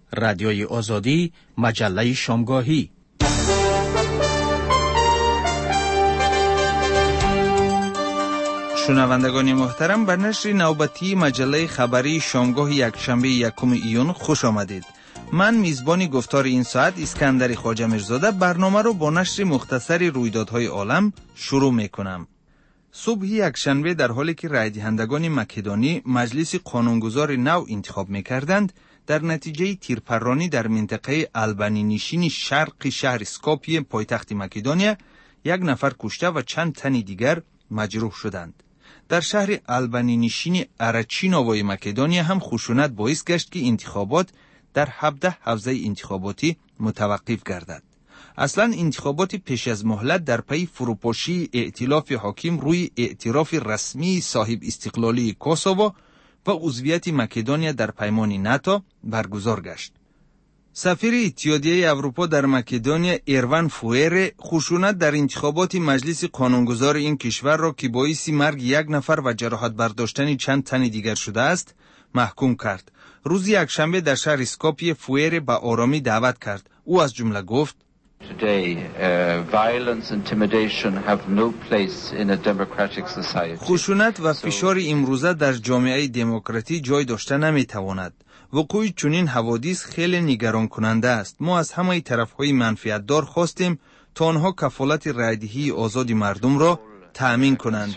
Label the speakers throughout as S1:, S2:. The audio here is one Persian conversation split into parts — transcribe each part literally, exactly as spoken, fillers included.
S1: رادیوی آزادی، مجله شامگاهی.
S2: شنوندگان محترم، به نشر نوبتی مجله خبری شامگاه یکشنبه یکم ایون خوش آمدید. من میزبان گفتار این ساعت اسکندر خواجه میرزاده برنامه رو با نشر مختصری رویدادهای عالم شروع میکنم. صبح یکشنبه در حالی که رای دهندگان مکدونی مجلس قانونگذار نو انتخاب میکردند، در نتیجه تیرپرانی در منطقه آلبانی نشین شرق شهر اسکوپیه پایتخت مکدونیا یک نفر کشته و چند تن دیگر مجروح شدند. در شهر آلبانی نشین ارچینووی مکدونیا هم خشونت باعث گشت که انتخابات در هفده حوزه انتخاباتی متوقف گردد. اصلا انتخابات پیش از مهلت در پی فروپاشی ائتلاف حاکم روی اعتراف رسمی صاحب استقلالی کوسوو و عضویت مکدونیا در پیمان ناتو برگزار گشت. سفیر اتحادیه اروپا در مکدونیا اروان فوئره خشونت در انتخابات مجلس قانونگذار این کشور را که باعث مرگ یک نفر و جراحت برداشتن چند تن دیگر شده است محکوم کرد. روز یکشنبه در شهر اسکوپیه فوئره به آرامی دعوت کرد. او از جمله گفت:
S3: Today, uh, violence, intimidation have no place in a democratic society.
S2: خشونت و فشار امروزه در جامعه دموکراتی جای داشته نمیتواند. وقوع چنین حوادث خیلی نگران کننده است. ما از همه طرفهای منفعت دار خواستیم تا آنها کفالت رایدهی آزاد مردم را تأمین کنند.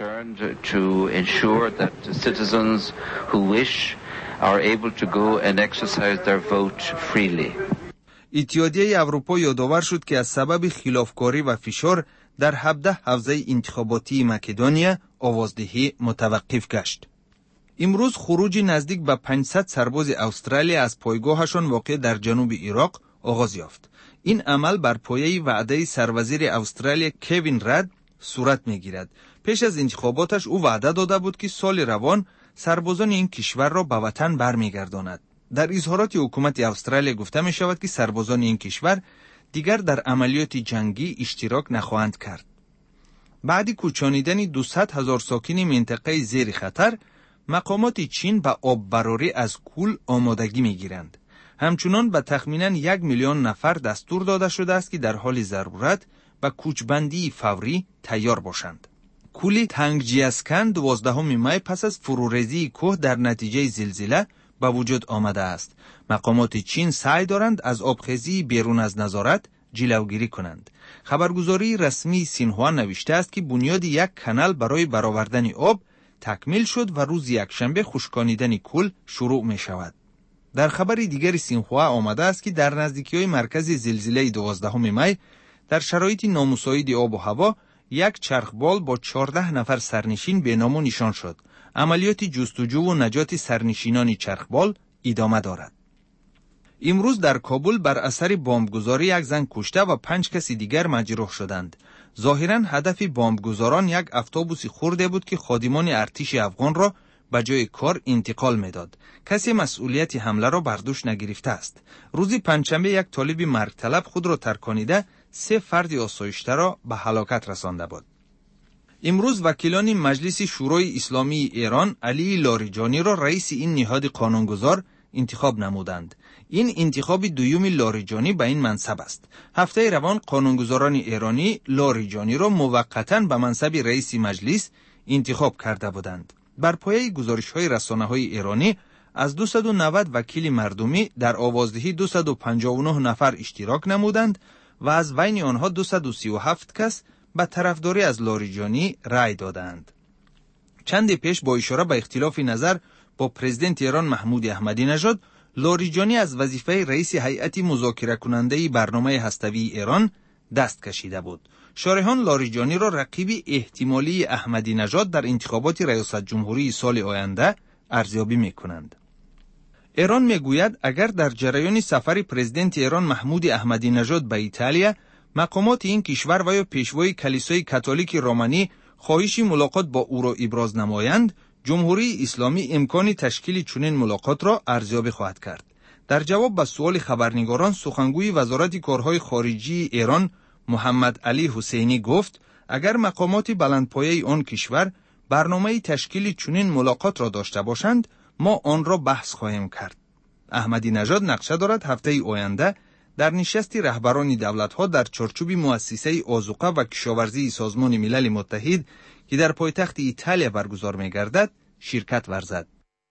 S3: To ensure that citizens who wish are able to go and exercise their vote freely.
S2: اتحادیه اروپا یادآور شد که از سبب خلافکاری و فشار در هفده حوزه انتخاباتی مکدونیا آوازدهی متوقف گشت. امروز خروج نزدیک به پانصد سرباز استرالیا از پایگاهشان واقع در جنوب عراق آغاز یافت. این عمل بر پایه وعده سروزیر استرالیا کوین رد صورت میگیرد. پیش از انتخاباتش او وعده داده بود که سال روان سربازان این کشور را به وطن برمیگرداند. در اظهارات حکومت استرالیا گفته می شود که سربازان این کشور دیگر در عملیات جنگی اشتراک نخواهند کرد. بعد کوچانیدن دویست هزار ساکن منطقه زیر خطر، مقامات چین به آب براری از کول آمادگی می گیرند. همچنان به تخمیناً یک میلیون نفر دستور داده شده است که در حال ضرورت به کوچبندی فوری تیار باشند. کول تنگجیاسکن دوازدهم می پس از فروریزی کوه در نتیجه زلزله به وجود آمده است. مقامات چین سعی دارند از آبخیزی بیرون از نظارت جلوگیری کنند. خبرگزاری رسمی سینهوا نوشته است که بنیاد یک کانال برای برآوردن آب تکمیل شد و روز یکشنبه خشکانیدن کول شروع می شود. در خبر دیگر سینهوا آمده است که در نزدیکی‌های مرکز زلزله دوازدهم می در شرایط نامساعد آب و هوا یک چرخبال با چهارده نفر سرنشین به نام نشان شد. عملیات جستجو و نجات سرنشینان چرخبال ادامه دارد. امروز در کابل بر اثر بمبگذاری یک زن کشته و پنج کسی دیگر مجروح شدند. ظاهراً هدف بمبگذاران یک اتوبوس خرده بود که خادمان ارتش افغان را به جای کار انتقال میداد. کسی مسئولیت حمله را بر دوش نگرفته است. روز پنجشنبه یک طالب مرگ طلب خود را ترکانیده سه فرد آسایشته را به هلاکت رسانده بود. امروز وکیلان مجلس شورای اسلامی ایران علی لاریجانی را رئیس این نهاد قانونگذار انتخاب نمودند. این انتخاب دوم لاریجانی به این منصب است. هفته روان قانونگذاران ایرانی لاریجانی را موقتاً به منصب رئیس مجلس انتخاب کرده بودند. بر پایه گزارش‌های رسانه‌های ایرانی از دویست و نود وکیل مردمی در آوازدهی دویست و پنجاه و نه نفر اشتراک نمودند و از بین آنها دویست و سی و هفت کس به طرفداری از لاریجانی رای دادند. چند پیش با اشاره به اختلاف نظر با پرزیدنت ایران محمود احمدی نژاد، لاریجانی از وظیفه رئیس هیئت مذاکره کننده برنامه هسته‌ای ایران دست کشیده بود. شارحان لاریجانی را رقیب احتمالی احمدی نژاد در انتخابات ریاست جمهوری سال آینده ارزیابی می‌کنند. ایران میگوید اگر در جریان سفر پرزیدنت ایران محمود احمدی نژاد به ایتالیا مقامات این کشور و یا پیشوای کلیسای کاتولیک رومانی خواهش ملاقات با او را ابراز نمایند، جمهوری اسلامی امکان تشکیل چنین ملاقات را ارزیابی خواهد کرد. در جواب به سوال خبرنگاران، سخنگوی وزارت کارهای خارجی ایران محمد علی حسینی گفت اگر مقامات بلندپایه آن کشور برنامه تشکیل چنین ملاقات را داشته باشند، ما آن را بحث خواهیم کرد. احمدی نژاد نقشه دارد هفته آینده در نشست رهبران دولت‌ها در چارچوب مؤسسه آذوقه و کشاورزی سازمان ملل متحد که در پایتخت ایتالیا برگزار می‌گردد شرکت ورزد.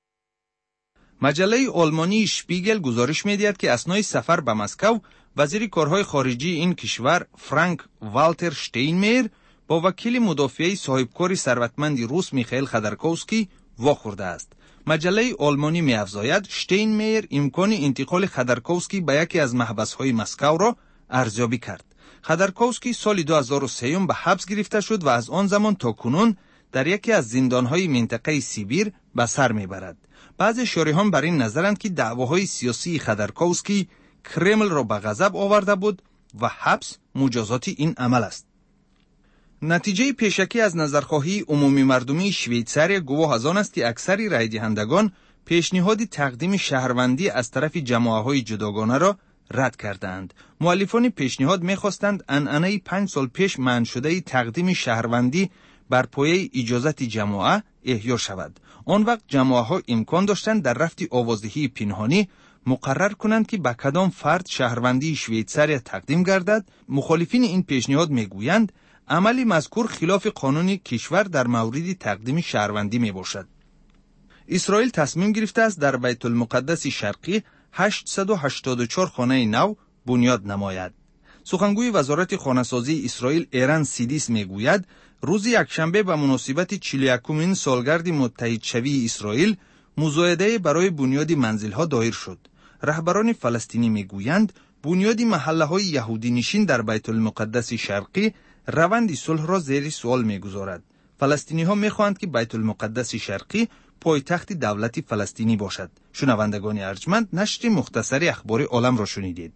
S2: مجله آلمانی شپیگل گزارش می‌دهد که اثنای سفر به مسکو وزیر کارهای خارجی این کشور فرانک والتر شتینمیر با وکیل مدافعه صاحبکار ثروتمند روس میخائیل خودرکوفسکی واخورده است. مجله آلمانی می‌افزاید شتینمیر امکان انتقال خودرکوفسکی به یکی از محبس‌های مسکو را ارزیابی کرد. خودرکوفسکی سال دو هزار و سه به حبس گرفته شد و از آن زمان تا کنون در یکی از زندان‌های منطقه سیبیر به سر میبرد. بعضی شارحان بر این نظرند که دعواهای سیاسی خودرکوفسکی کرمل را به غضب آورده بود و حبس مجازات این عمل است. نتیجه پیشکی از نظرخواهی عمومی مردمی شویتزاریا گواه از آن است که اکثر رای دهندگان پیشنهاد تقدیم شهروندی از طرف جماعت‌های جداگانه را رد کردند. مؤلفان پیشنهاد می‌خواستند عنعنه پنج سال پیش منع شده تقدیم شهروندی بر پایه اجازت جماعت احیا شود. آن وقت جماعت‌ها امکان داشتند در رفت آوازدهی پنهانی مقرر کنند که به کدام فرد شهروندی شویتزاریا تقدیم گردد. مخالفین این پیشنهاد میگویند عملی مذکور خلاف قانون کشور در مورد تقدیم شهروندی می باشد. اسرائیل تصمیم گرفته است در بیت المقدس شرقی هشتصد و هشتاد و چهار خانه نو بنیاد نماید. سخنگوی وزارت خانه‌سازی اسرائیل ایران سیدیس میگوید روز یکشنبه به مناسبت چهل و یکمین سالگرد متحدشوی اسرائیل مزایده برای بنیاد منزل‌ها دایر شد. رهبران فلسطینی میگویند بنیاد محله‌های یهودی نشین در بیت المقدس شرقی روند صلح را زیر سوال می‌گذارد. فلسطینی‌ها می‌خواهند که بیت المقدس شرقی پایتخت دولت فلسطینی باشد. شنوندگان ارجمند، نشر مختصری اخبار عالم را شنیدید.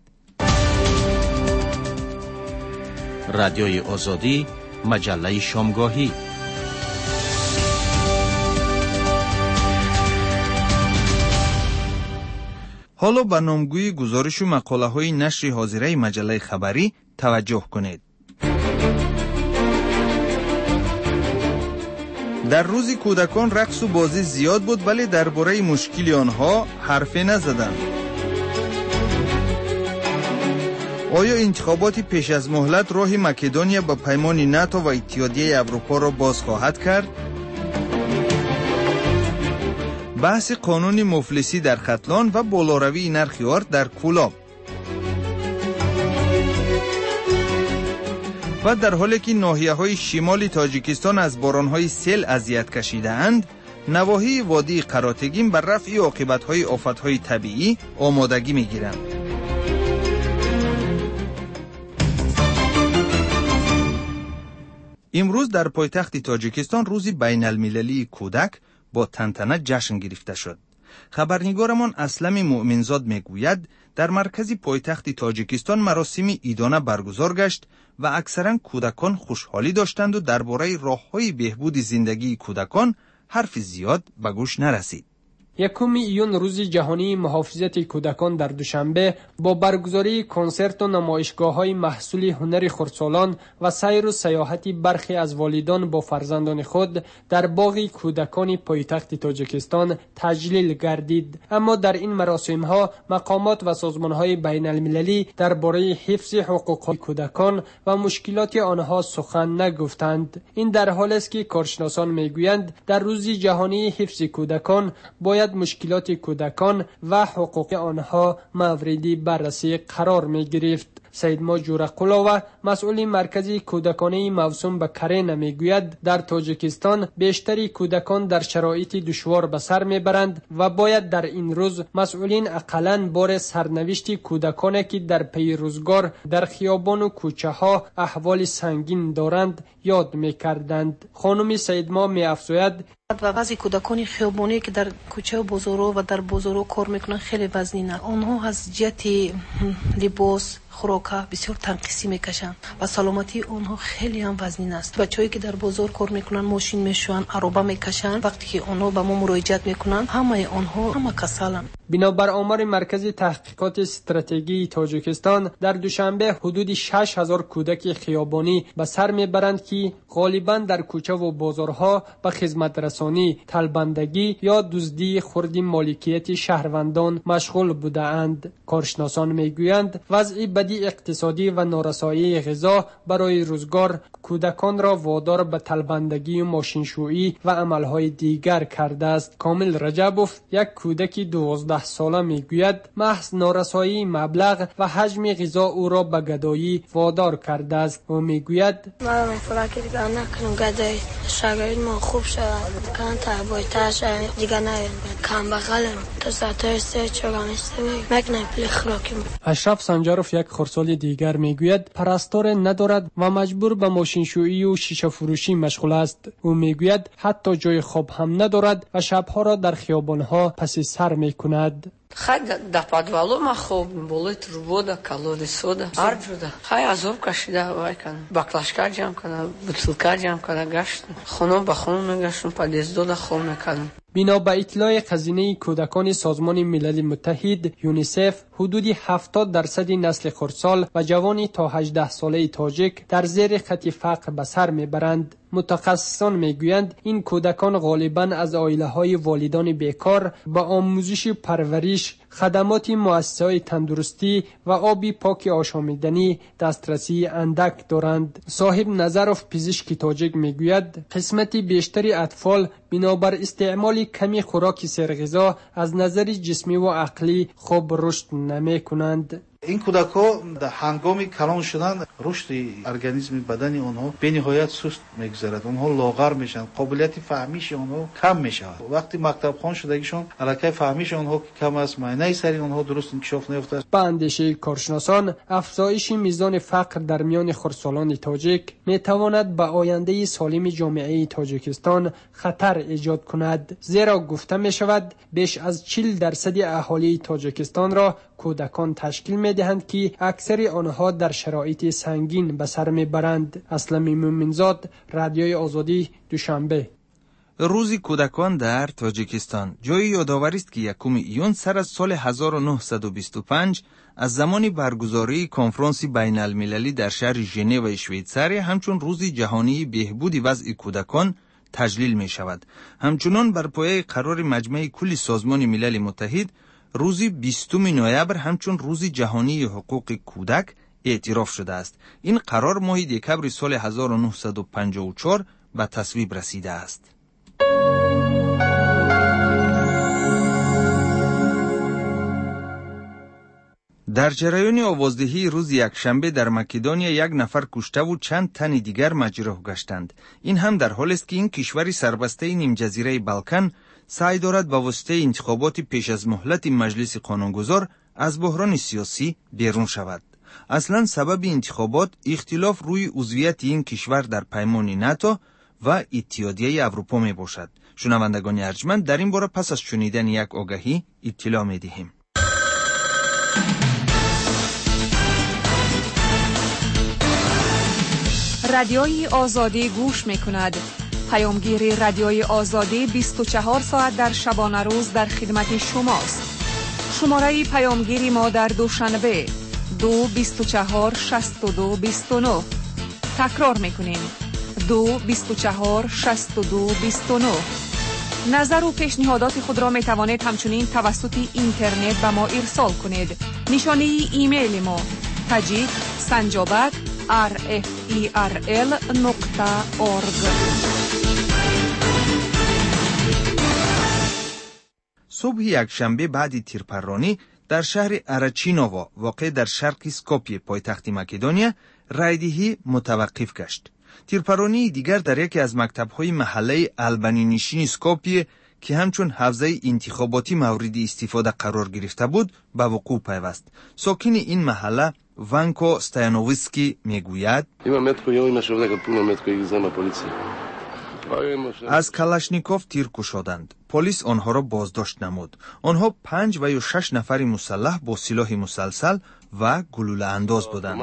S1: رادیوی آزادی، مجله شامگاهی.
S2: حالا به نامگوی گزارش و مقاله‌های نشر حاضره مجله خبری توجه کنید. در روز کودکان رقص و بازی زیاد بود ولی درباره مشکل آنها حرفی نزدند. آیا انتخابات پیش از مهلت راه مکدونیا به پیمان ناتو و اتحادیه اروپا را باز خواهد کرد؟ بحث قانون مفلسی در ختلان و بالاروی نرخ آرد در کولاب. و در حالی که ناحیه‌های شمال تاجیکستان از باران‌های سیل اذیت کشیده‌اند، نواحی وادی قراتگین بر رفع عاقبت‌های آفت‌های طبیعی آمادگی می‌گیرند. امروز در پایتخت تاجیکستان روز بین المللی کودک با تنتنه جشن گرفته شد. خبرنگارمان اسلم مؤمنزاد میگوید در مرکز پایتخت تاجیکستان مراسم عیدانه برگزار گشت و اکثرا کودکان خوشحالی داشتند و درباره راه‌های بهبود زندگی کودکان حرف زیاد به گوش نرسید.
S4: یکم ایون روز جهانی محافظت کودکان در دوشنبه با برگزاری کنسرت و نمایشگاه‌های محصول هنر خردسالان و سیر و سیاحتی برخی از والدان با فرزندان خود در باغ کودکان پایتخت تاجیکستان تجلیل گردید. اما در این مراسم‌ها مقامات و سازمان‌های بین المللی درباره حفظ حقوق کودکان و مشکلات آنها سخن نگفتند. این در حالی است که کارشناسان میگویند در روز جهانی حفظ کودکان باید مشکلات کودکان و حقوق آنها موردی بررسی قرار می گرفت. سید ماجور قلاوه مسئول مرکز کودکانه موسوم به کرین میگوید در تاجیکستان بیشتری کودکان در شرایط دشوار به سر میبرند و باید در این روز مسئولین اقلاً بار سرنوشت کودکانی که در پی روزگار در خیابان و کوچه ها احوال سنگین دارند یاد میکردند. خانم سید ما میافزاید
S5: و بعضی کودکان خیابانی که در کوچه و بازارها و در بازارها کار میکنن خیلی وزنینه. آنها از جهت لباس خوراکا بسیار تنقیسی میکشن و سلامتی اونها خیلی هم وزنین است. بچه‌ای که در بازار کار میکنن، ماشین میشوان، عربه میکشن، وقتی که اونها به ما مراجعت میکنن همه اونها همه کسالن.
S4: بنابر آمار مرکز تحقیقات استراتژی تاجیکستان در دوشنبه حدود شش هزار کودک خیابانی به سر میبرند که غالبا در کوچه و بازارها به خدمت رسانی، طلبندگی یا دزدی خرد مالکیت شهروندان مشغول بودند. کارشناسان میگویند وضع بدی اقتصادی و نارسایی غذا برای روزگار کودکان را وادار به طلبندگی و ماشینشویی و عملهای دیگر کرده است. کامل رجبوف، یک کودک دوازده ساله، میگوید محض نارسایی مبلغ و حجم غذا او را به گدایی وادار کرده است. او میگوید
S6: من فکر دیگر نکنم گدایی شاگرد ما خوب شود کان تابویتا شد دیگر نه کام بغلم تو ساتر سه چرامسته مکنه پلی خراکیم.
S4: اشرف سنجاروف، یک خردسال دیگر، میگوید پرستار ندارد و مجبور به ماشینشویی و شیشه فروشی مشغول است. او میگوید حتی جای خواب هم ندارد و شبها را در خیابانها پس سر میکند.
S7: خای در پادوالو ما خوب بولی تروبودا کالوری سودا آرجودا خای عذاب کشیده وای کن باکلاشکار جام کنه بطلکار جام کنه گشت خونم به خونم میگشتم پادیزدو دا خون میکنم. بنا به اطلاع خزینه کودکان سازمان ملل متحد یونیسف، حدود هفتاد درصد نسل خردسال و جوانی تا هجده ساله تاجیک در زیر خط فقر به سر میبرند. متخصصان میگویند این کودکان غالباً از عائله‌های والدان بیکار با آموزش پرورش، خدمات مؤسسه‌های تندرستی و آبی پاک آشامیدنی دسترسی اندک دارند. صاحب نظرف پزشک تاجیک میگوید قسمت بیشتری اطفال بنابر استعمال کمی خوراک سرغذا از نظر جسمی و عقلی خوب رشد نمی کنند.
S8: این کودک‌ها در هنگام کلان شدن رشد ارگانیسم بدنی آنها به نهایت سست می‌گذرد. آنها لاغر میشن، قابلیت فهمیش آنها کم میشود. وقتی مکتب خوان شدگیشون الکی فهمیش آنها کم است، معنی سری آنها درست انکشاف نیافته است.
S4: با اندیشه کارشناسان افزایش میزان فقر در میان خردسالان تاجیک میتواند به آینده سالم جامعه تاجیکستان خطر ایجاد کند، زیرا گفته می شود بیش از چهل درصد اهالی تاجیکستان را کودکان تشکیل می دهند که اکثر آنها در شرایط سنگین به سر می برند. اسلم مومنزاد، رادیوی آزادی، دوشنبه.
S2: روز کودکان در تاجیکستان. جای یادآوری است که یکم ایون سر از سال هزار و نهصد و بیست و پنج از زمان برگزاری کنفرانس بین المللی در شهر ژنو شویتزاریا همچون روز جهانی بهبود وضع کودکان تجلیل می شود. همچنان بر پایه قرار مجمع کل سازمان ملل متحد روز بیستم نوامبر همچون روز جهانی حقوق کودک اعتراف شده است. این قرار ماه دکبر سال هزار و نهصد و پنجاه و چهار به تصویب رسیده است. در جریان آوازدهی روز یکشنبه در مکدونیا یک نفر کشته و چند تن دیگر مجروح گشتند. این هم در حالی است که این کشور سربسته نیم جزیره بالکان سعی دارد با واسطه انتخابات پیش از مهلت مجلس قانونگذار از بحران سیاسی بیرون شود. اصلا سبب انتخابات اختلاف روی عضویت این کشور در پیمان ناتو و اتحادیه اروپا می باشد. شنوندگان ارجمند، در این باره پس از شنیدن یک آگهی اطلاع می دهیم.
S9: رادیوی آزادی گوش می کند. پیامگیر رادیوی آزادی بیست و چهار ساعت در شبانه روز در خدمت شماست. شماره پیامگیری ما در دوشنبه دو بیست و چهار شصت و دو بیست و نه. تکرار میکنیم دو بیست و چهار شصت و دو بیست و نه. نظر و پیشنهادات خود را می توانید همچنین توسط اینترنت به ما ارسال کنید. نشانی ایمیل ما تاجیک سنجابک آر اف ای آر ال نقطه اورگ.
S2: صبح یکشنبه بعد تیرپرانی در شهر اراچینووا واقع در شرق اسکوپیه پایتخت مکدونیا رایدهی متوقف گشت. تیرپرانی دیگر در یکی از مکتب‌های محله آلبانی نشین اسکوپیه که همچون حوزه انتخاباتی مورد استفاده قرار گرفته بود به وقوع پیوست. ساکن این محله وانکو ستایانووسکی میگوید
S10: Ima metko, ima šovnega puno metko ih zema policija.
S2: از کلاشنیکوف تیر کشادند. پلیس آنها را بازداشت نمود. آنها پنج و یا شش نفری مسلح با سلاح مسلسل و گلوله انداز بودند.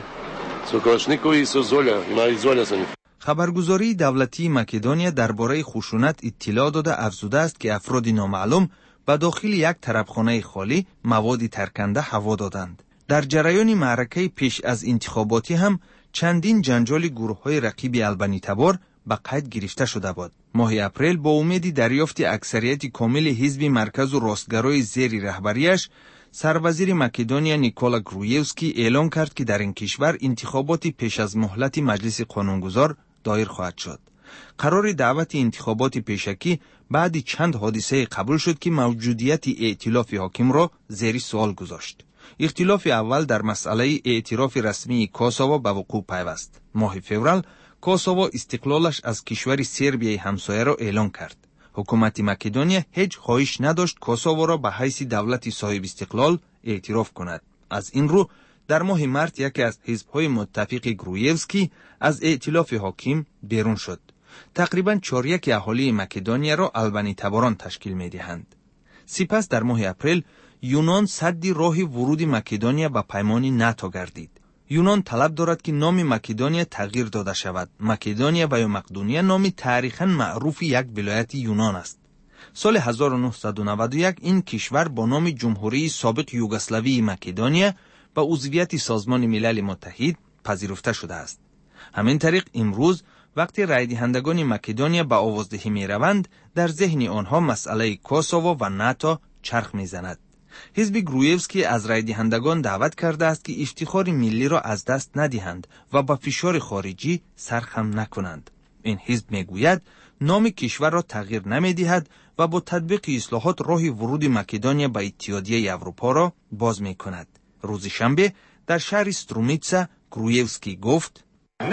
S2: خبرگزاری دولتی مکدونیا درباره خشونت اطلاع داده افزوده است که افراد نامعلوم به داخل یک طربخانه خالی مواد ترکنده هوا دادند. در جریان معرکه پیش از انتخاباتی هم چندین جنجال گروه‌های رقیب البانی تبار به قید گرفته شده بود. ماه اپریل با امید دریافت اکثریت کامل حزب مرکز و راستگرای زیر رهبریش، سروزیر مکدونیا نیکولا گرویوسکی اعلام کرد که در این کشور انتخابات پیش از مهلت مجلس قانونگذار دایر خواهد شد. قرار دعوت انتخابات پیشکی بعد چند حادثه قبول شد که موجودیت ائتلاف حاکم را زیر سوال گذاشت. اختلاف اول در مسئله اعتراف رسمی کوسوو به وقوع پیوست. ماه فوریه کوسوو استقلالش از کشور سربیای همسایه را اعلان کرد. حکومت مکدونیا هیچ خواهش نداشت کوسوو را به حیث دولت صاحب استقلال اعتراف کند. از این رو در ماه مارس یکی از حزب‌های متفق گرویوسکی از ائتلاف حاکم بیرون شد. تقریباً چهاریک اهالی مکدونیا را البانی تباران تشکیل می‌دهند. سپس در ماه اپریل یونان سد راه ورود مکدونیا به پیمان ناتو گردید. یونان طلب دارد که نام مکدونیا تغییر داده شود. مکدونیا و یا مقدونیه نام تاریخاً معروف یک ولایت یونان است. سال هزار و نهصد و نود و یک این کشور با نام جمهوری سابق یوگسلاوی مکدونیا به عضویت سازمان ملل متحد پذیرفته شده است. همین طریق امروز وقتی رای دهندگان مکدونیا به آوازدهی می روند، در ذهن آنها مسئله کوسوو و ناتو چرخ می زند. حزب گرویوسکی از رای دهندگان دعوت کرده است که افتخار ملی را از دست ندهند و با فشار خارجی سرخم نکنند. این حزب می گوید نام کشور را تغییر نمی دهد و با تطبیق اصلاحات راه ورود مکدونیا به اتحادیه اروپا را باز می کند. روز شنبه در شهر سترومیتسا گرویوسکی گفت: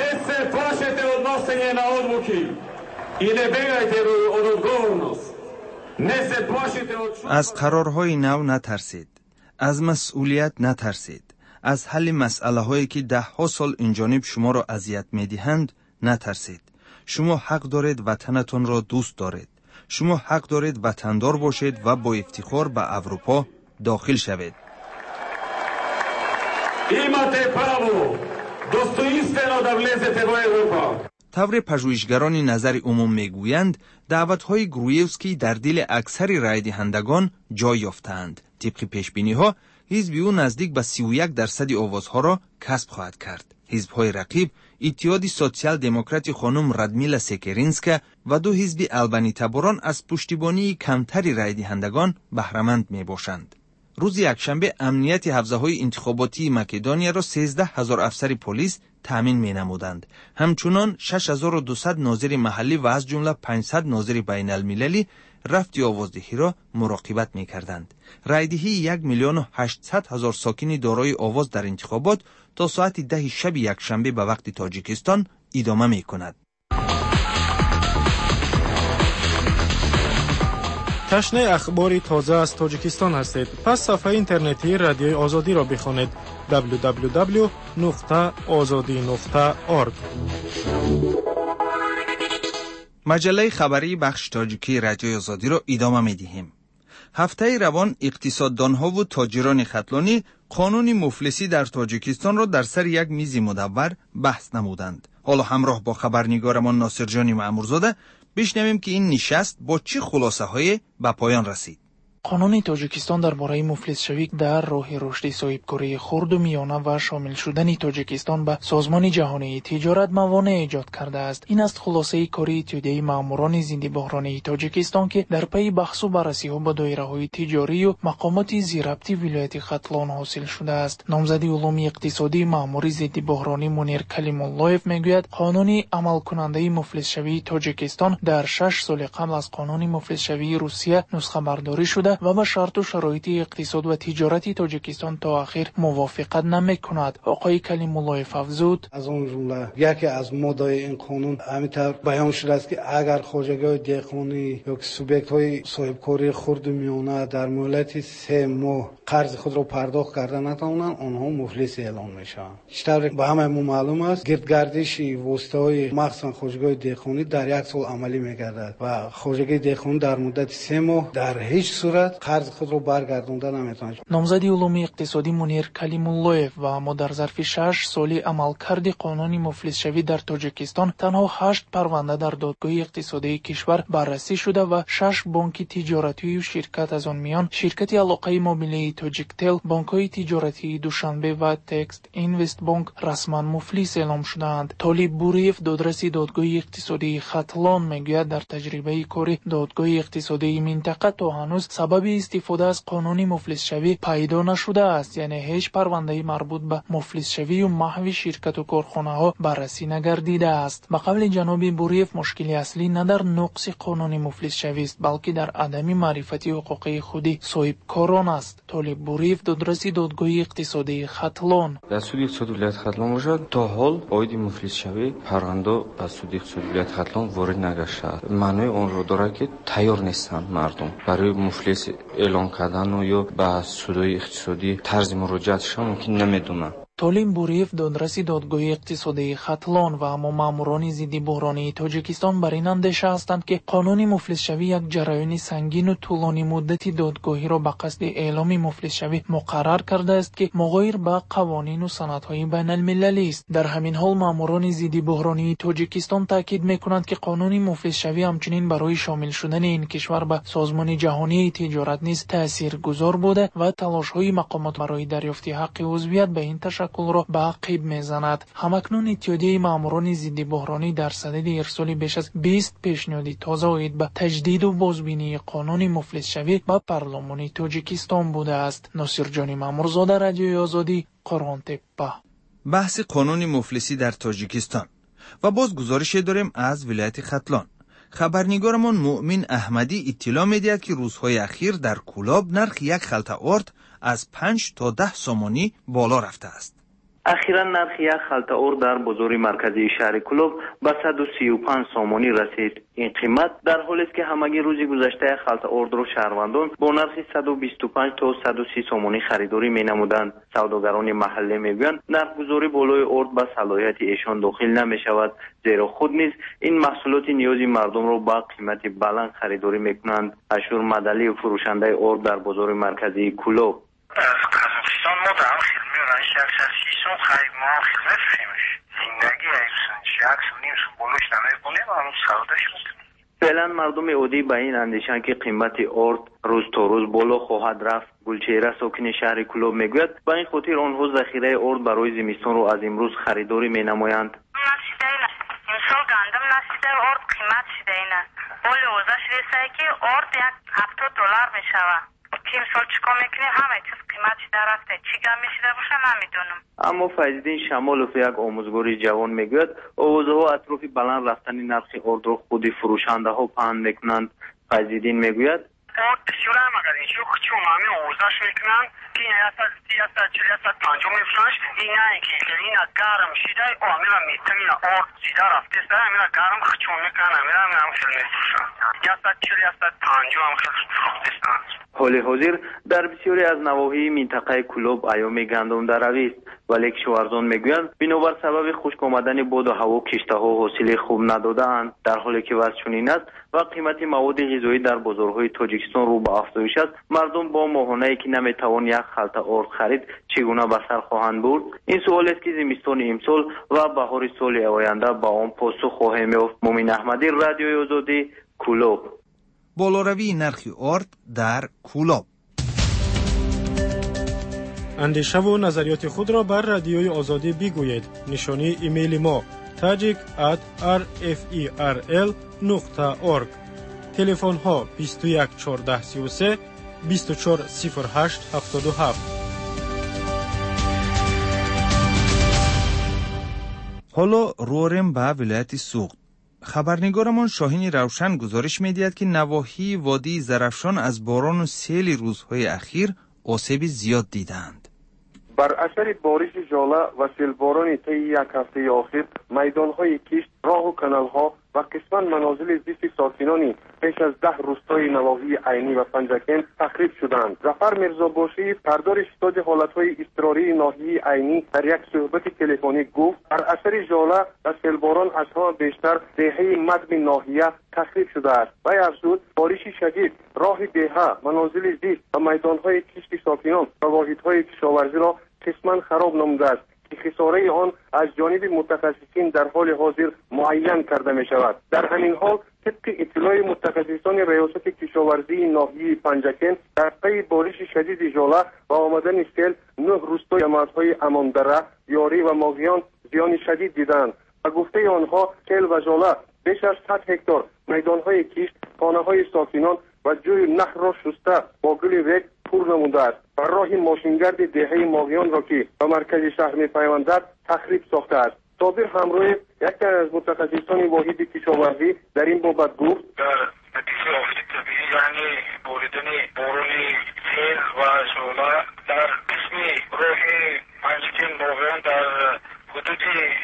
S2: از قرارهای نو نترسید، از مسئولیت نترسید، از حل مسئله هایی که ده ها سال اینجانب شما را اذیت می دهند نترسید. شما حق دارید وطنتون را دوست دارید. شما حق دارید وطندار باشید و با افتخار به اروپا داخل شوید. طور پژوهشگران نظر عموم میگویند دعوت‌های گرویوسکی در دل اکثر رای دهندگان جای یافتند. طبق پیشبینی‌ها حزب او نزدیک به سی و یک درصد آوازها را کسب خواهد کرد. حزب‌های رقیب اتحاد سوسیال دموکرات خانم رادمیلا سکرینسکا و دو حزب البانی تباران از پشتیبانی کمتری رای دهندگان بهره‌مند میباشند. روز یکشنبه امنیت حوزه‌های انتخاباتی مکدونیا را سیزده هزار افسر پلیس تامین می‌نمودند. همچنان شش هزار و دویست ناظر محلی و از جمله پانصد ناظر بین المللی رفت آوازدهی را مراقبت می‌کردند. رایدهی یک میلیون و هشتصد هزار ساکن دارای آواز در انتخابات تا ساعت ده شب یکشنبه به وقت تاجیکستان ادامه می‌کند.
S10: تشنه اخباری تازه از تاجیکستان هستید. پس صفحه اینترنتی رادیوی آزادی را بخوانید: دبلیو دبلیو دبلیو نقطه آزادی نقطه اورگ.
S2: مجله خبری بخش تاجیکی رادیوی آزادی را ادامه می‌دهیم. هفته روان اقتصاددانها و تاجران خطلانی قانون مفلسی در تاجیکستان را در سر یک میز مدور بحث نمودند. حالا همراه با خبرنگارمان ناصرجان مأمورزاده بشنویم که این نشست با چه خلاصه‌های به پایان رسید.
S11: قانون تاجیکستان درباره مفلس‌شوی در راه رشد صاحبکاری خرد و میانه و شامل شدن تاجیکستان به سازمان جهانی تجارت موانع ایجاد کرده است. این است خلاصه کاری اتحادیه ماموران زنده بحرانی تاجیکستان که در پی بحث و بررسی‌ها با دایره‌های تجاری و مقامات زیرربط ولایت خطلان حاصل شده است. نامزد علوم اقتصادی مامور ضد بحرانی منیر کلیم اللهیف میگوید قانون عمل کننده مفلس‌شوی تاجیکستان در شش سال قبل از قانون مفلس‌شوی روسیه نسخه برداری شده نموده و با شرط و شرایط اقتصاد و تجارت تاجیکستان تا آخر موافقت نمیکند. آقای کلیم الله افزود:
S12: از اون جمله یکی از ماده‌های این قانون همینطور بیان شده است که اگر خواجگاه دهقانی یا سوبیکت های صاحبکاری خرد و میانه در مدت سه ماه قرض خود را پرداخت کرده نتوانند، آنها مفلس اعلام میشوند. بیشتر به همه معلوم است گردگردش واسطه های مخصوصا خواجگاه دهقانی در یک سال عملی میگردد و خواجگاه دهقانی در مدت سه ماه در هیچ صورت قرض خود را برگردانده نمیتواند.
S11: نامزد علوم اقتصادی منیر کلیم الله و اما در ظرف شش سالی عملکرد قانون مفلس شوی در تاجیکستان تنها هشت پرونده در دادگاه اقتصادی کشور بررسی شده و شش بانک تجارتی و شرکت از آن میان شرکت علاقه معامله تاجیکتل، بانک‌های تجارتی دوشنبه و تکست اینوست بانک رسما مفلس اعلام شدند. طالب بوریف دادرس دادگاه اقتصادی ختلان میگوید در تجربه کار دادگاه اقتصادی منطقه تا هنوز سبب استفاده از قانون مفلس شوی پیدا نشده است، یعنی هیچ پرونده مربوط به مفلس شوی و محو شرکت و کارخانه ها بررسی نگردیده است. به قول جناب بوریف مشکل اصلی نه در نقص قانون مفلس شوی است بلکه در عدم معرفت حقوقی خودی صاحب کاران است. طالب بوریف دادرس دادگاه اقتصادی ختلان:
S13: در سود اقتصادی ولایت ختلان باشد تا حال عاید مفلس شوی پرونده به سود اقتصادی ولایت ختلان وارد نگشته. معنی آن را دارد که تیار نیستند مردم برای مفلس اعلان کردن و یا به سودهای اقتصادی طرز مراجعتشان ممکن نمیدونند.
S11: طالب بوریف دادرس دادگاه اقتصادی ختلان و اما ماموران ضد بحرانی تاجیکستان بر این اندیشه هستند که قانون مفلس شوی یک جریان سنگین و طولانی مدتی دادگاهی را به قصد اعلام مفلس شوی مقرر کرده است که مغایر به قوانین و سندهای بین المللی است. در همین حال ماموران ضد بحرانی تاجیکستان تاکید میکنند که قانون مفلس شوی همچنین برای شامل شدن این کشور به سازمان جهانی تجارت نیز تاثیرگذار بوده و تلاش‌های مقامات برای دریافت حق عضویت به این تشکل را به عقب میزند. همکنون اتحادیه ماموران ضد بحرانی در صدد ارسال بیش از بیست پیشنهاد تازه عاید به تجدید و بازبینی قانون مفلس شوی به پارلمان تاجیکستان بوده است. ناصر جان مامورزاده، رادیوی آزادی، قرآن تپه.
S2: بحث قانون مفلسی در تاجیکستان. و باز گزارش داریم از ولایت ختلان. خبرنگارمان مؤمن احمدی اطلاع می‌دهد که روزهای اخیر در کولاب نرخ یک خلطه ارد از پنج تا ده سومانی بالا رفته است.
S14: اخیراً نرخ یک خلطه ارد در بازار مرکزی شهر کولاب به صد و سی و پنج سومانی رسید. این قیمت در حالی است که همگی روز گذشته خلطه ارد را شهروندان با نرخ صد و بیست و پنج تا صد و سی سومانی خریداری می‌نمودند. سوداگران محلی می‌گویند نرخ‌گذاری بالای ارد به صلاحیت ایشان داخل نمی‌شود، زیرا خود نیز این محصولات نیازی مردم را با قیمت بلند خریداری می‌کنند. اشور مدلی و فروشنده ارد در بازار مرکزی کولاب:
S15: قزاقستان ما در خدمت رئیس شخصیشون خرید ما خدمت فیمش زندگی ایسون شخص و نیم سو بلوش نمی کنیم و همون سعودش میکنیم.
S14: فعلا مردم عادی به این اندیشن که قیمت ارد روز تا روز بالا خواهد رفت. گلچهره ساکن شهر کولاب میگوید به این خاطر آنها ذخیره ارد برای زمستان را از امروز خریداری مینمایند.
S16: نشیده اینه امسال گندم نشیده ارد قیمت شده اینه ولی اوضاع شده که ارد یک هفتاد دلار میشود. که امسال چیکار میکنیم همه چیز قیمت شده رفته، چی گم میشده باشه نمیدونم.
S14: اما فیض‌الدین شمالوف یک آموزگاری جوان میگوید آوازه ها اطراف بلند رفتن نرخ ارد را خود فروشنده ها پهن میکنند. فیض‌الدین میگوید
S15: ارد بسیار همه اینجا چون همه آوازش میکنند که این هستد سی هستد چلی هستد پنجاه میفرنش این نه که این گرم شده و همینا میتونین ارد زیده رفته است همینا گرم خچون میکنن همینا همینا هم خیلی میفروشن هستد چلی هستد پنجاه هم خیلی فروختستند.
S14: حال حاضر در بسیاری از نواحی منطقه کولاب ایام گندم دروی است ولی کشاورزان میگویند بنابر سبب خشک آمدن باد و هوا کشته‌ها حاصل خوب نداده‌اند. در حالی که وضع چنین است و قیمت مواد غذایی در بازارهای تاجیکستان رو به افزایش است، مردم با ماهانه‌ای که نمیتوان یک خلطه ارد خرید چگونه به سر خواهند برد؟ این سوال است که زمستان امسال و بهار سال آینده با آن پاسخ خواهیم یافت. مؤمن احمدی، رادیوی آزادی، کولاب.
S2: بالاروی نرخ ارد در کولاب.
S10: اندیشه و نظریات خود را بر رادیوی آزادی بگویید. نشانی ایمیل ما tajik at r f e r l نقطه org. تلفن ها بیست و یک چهارده سی و سه بیست و چهار صفر هشت هفتاد و هفت.
S2: حالا رواریم به ولایت سوغد. خبرنگارمان شاهین روشن گزارش می‌دهد که نواحی وادی زرافشان از باران و سیل روزهای اخیر آسیب زیاد دیدند.
S17: بر اثر بارش ژاله و سیلباران طی یک هفته اخیر میدانهای کشت، راه و کانالها و قسما منازل زیست ساکنان پیش از ده روستای نواحی عینی و پنجکن تخریب شدند. ظفر میرزاباشی، سردار شتاب حالتهای اضطراری ناحیه عینی، در یک صحبت تلفنی گفت بر اثر ژاله و سیلباران از همه بیشتر دهه مدن ناحیه تخریب شده است. وی افزود بارش شدید راه دهه، منازل زیست و میدانهای کشت ساکنان و واحدهای کشاورزی را قسما خراب نموده است که خساره آن از جانب متخصصین در حال حاضر معین کرده می شود. در همین حال طبق اطلاع متخصصان ریاست کشاورزی ناحیه پنجکن، در پی بارش شدید ژاله و آمدن سیل نه روستای جماعت‌های اماندره، یاری و ماغیان زیان شدید دیدند. و گفته آنها سیل و ژاله بیش از صد هکتار میدانهای کشت، خانه‌های ساکنان و جوی نهر را شسته با گل ریگ پر نموده است و راه ماشینگرد دهه ماغیان را که به مرکز شهر می‌پیوندد تخریب ساخته است. صابر همراه یکی از متخصصان واحد کشاورزی در این بابت گفت
S18: در نتیجه آفت طبیعی یعنی بریدن باران سیل و ژاله در قسم راه پنجکن ماغیان در حدود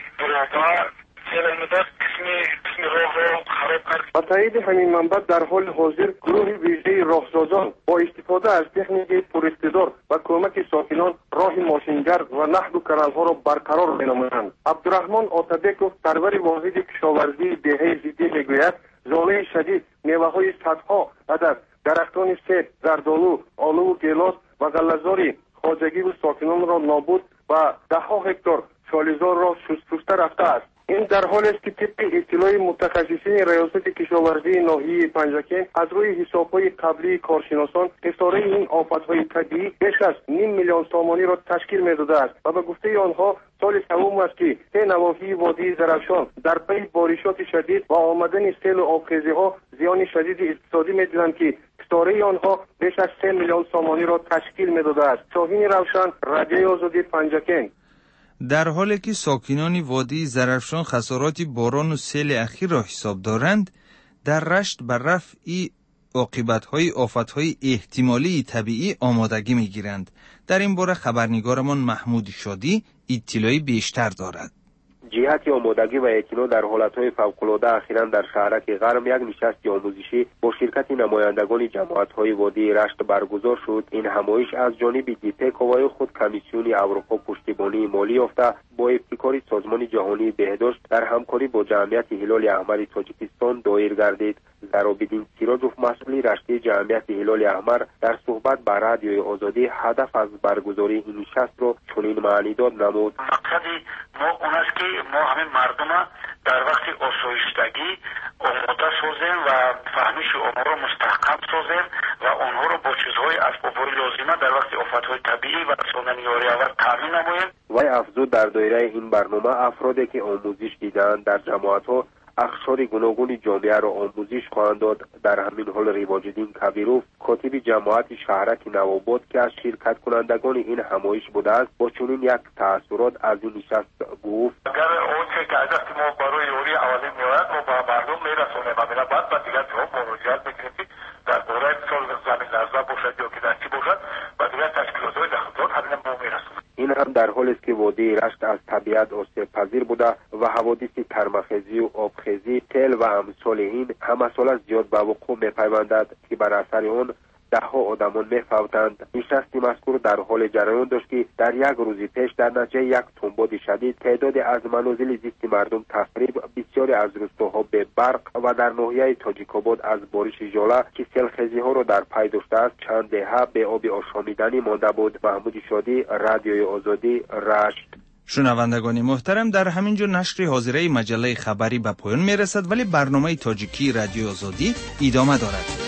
S18: برابر سیل آمده قسم قسم راه را خراب کرد.
S17: با تایید همین منبع در حال حاضر گروه ویژه راهسازان با استفاده از تکنیک پراستدار و کمک ساکنان راه ماشینگرد و نهر و کانالها را برقرار می‌نمایند. عبدالرحمن آتابکوف، سرور واحد کشاورزی دهه زیدی میگوید ژاله شدید میوه‌های صدها عدد درختان سیب، زردآلو، آلو و گیلاس و غله‌زاری خواجگی و ساکنان را نابود و ده‌ها هکتار چالیزار را شسته رفته است. این در حالی است که طبق اطلاع متخصصین ریاست کشاورزی ناحیه پنجکن، از روی حساب‌های قبلی کارشناسان خساره این آفت‌های طبیعی بیش از نیم میلیون سامانی را تشکیل می‌داده است و به گفته آنها سال سوم است که سه نواحی وادی زرافشان در پی بارشات شدید و آمدن سیل و آبخیزی‌ها زیان شدید اقتصادی می‌دهند که خساره آنها بیش از سه میلیون سامانی را تشکیل می‌داده است. شاهین روشن، رادیوی آزادی پنجکن.
S2: در حالی که ساکنان وادی زرافشان خسارات باران و سیل اخیر را حساب دارند، در رشت بر رفع عاقبت‌های آفت‌های احتمالی طبیعی آمادگی می‌گیرند. در این باره خبرنگارمان محمود شادی اطلاعی بیشتر دارد.
S19: جهت آمادگی و اعتنا در حالتهای فوق‌العاده اخیراً در شهرک غرم یک نشست آموزشی با شرکت نمایندگان جماعت‌های وادی رشت برگزار شد. این همایش از جانب دیپک و خود کمیسیون اروپا پشتیبانی مالی یافته با ابتکار سازمان جهانی بهداشت در همکاری با جمعیت هلال احمر تاجیکستان دایر گردید. زرابیدین سیراجوف، مسئول رشته جمعیت هلال احمر، در صحبت با رادیوی آزادی هدف از برگزاری این نشست را چنین معنی داد نمود:
S18: مقصد ما اون است که ما همه مردم در وقت آسایشتگی آماده سازیم و فهمیش آنها را مستحکم سازیم و آنها را با چیزهای اسباب‌های لازمه در وقت آفت‌های طبیعی و رسانه‌ای یاری تامین نماییم.
S19: وی افزود در دایره این برنامه افرادی که آموزش دیدند در جماعت‌ها اقشار گوناگون جامعه را آموزش خواهند داد. در همین حال رواج‌الدین کبیروف، کاتب جماعت شهرک نواباد که از شرکت کنندگان این همایش بوده است، با چنین یک تأثیرات از این نشست گفت:
S18: اگر اونچه که از دست ما برای یاری اولین میآید ما به مردم میرسونیم و بعد به دیگر جواب مراجعت میکنیم که در دوره سال زمین لرزه باشد یا که دستی باشد و دیگر تشکیلات‌های داخل همین ما میرسونیم.
S19: این هم در حالی است که وادی رشت از طبیعت آسیب پذیر بوده و حوادث ترمخیزی و آبخیزی، تل و امثال این همه سال زیاد به وقوع می‌پیوندد که بر اثر آن ده ها آدمان می‌فوتند. نشست مذکور در حال جریان داشت که در یک روز پیش در نتیجه یک تنباد شدید تعداد از منازل زیست مردم تخریب، بسیاری از روستاها به برق و در ناحیه تاجیک‌آباد از بارش ژاله که سیلخیزی‌ها را در پی داشته است چند دهه به آب آشامیدنی مانده بود. محمود شادی، رادیوی آزادی، رشت.
S2: شنوندگان محترم، در همینجا نشر حاضره مجله خبری به پایان میرسد، ولی برنامه تاجیکی رادیو آزادی ادامه دارد.